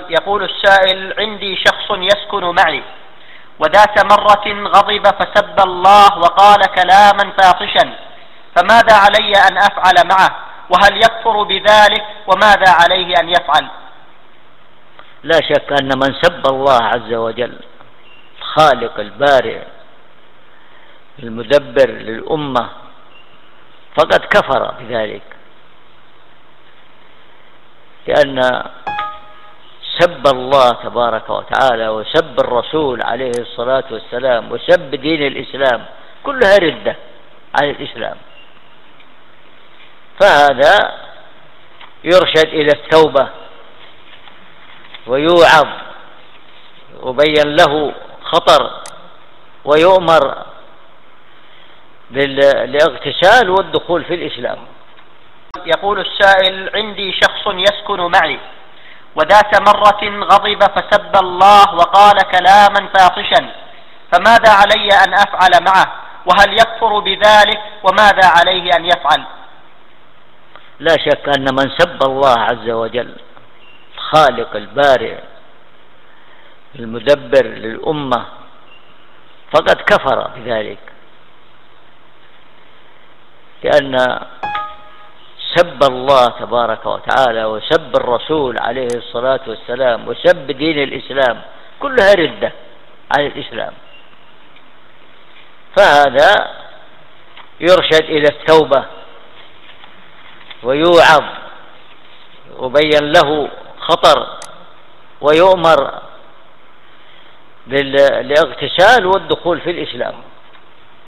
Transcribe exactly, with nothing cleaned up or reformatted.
يقول السائل: عندي شخص يسكن معي، وذات مرة غضب فسب الله وقال كلاما فاحشا، فماذا علي أن أفعل معه؟ وهل يكفر بذلك؟ وماذا عليه أن يفعل؟ لا شك أن من سب الله عز وجل الخالق البارئ المدبر للأمة فقد كفر بذلك، لأن سب الله تبارك وتعالى وسب الرسول عليه الصلاة والسلام وسب دين الإسلام كلها ردة عن الإسلام، فهذا يرشد إلى التوبة ويوعظ وبين له خطر ويؤمر بالاغتسال والدخول في الإسلام. يقول السائل: عندي شخص يسكن معي، وذات مرة غضب فسب الله وقال كلاما فاحشا، فماذا علي أن أفعل معه؟ وهل يكفر بذلك؟ وماذا عليه أن يفعل؟ لا شك أن من سب الله عز وجل الخالق البارئ المدبر للأمة فقد كفر بذلك، لأن سب الله تبارك وتعالى وسب الرسول عليه الصلاة والسلام وسب دين الإسلام كلها ردة عن الإسلام، فهذا يرشد إلى التوبة ويوعظ وبين له خطر ويؤمر بالاغتسال والدخول في الإسلام.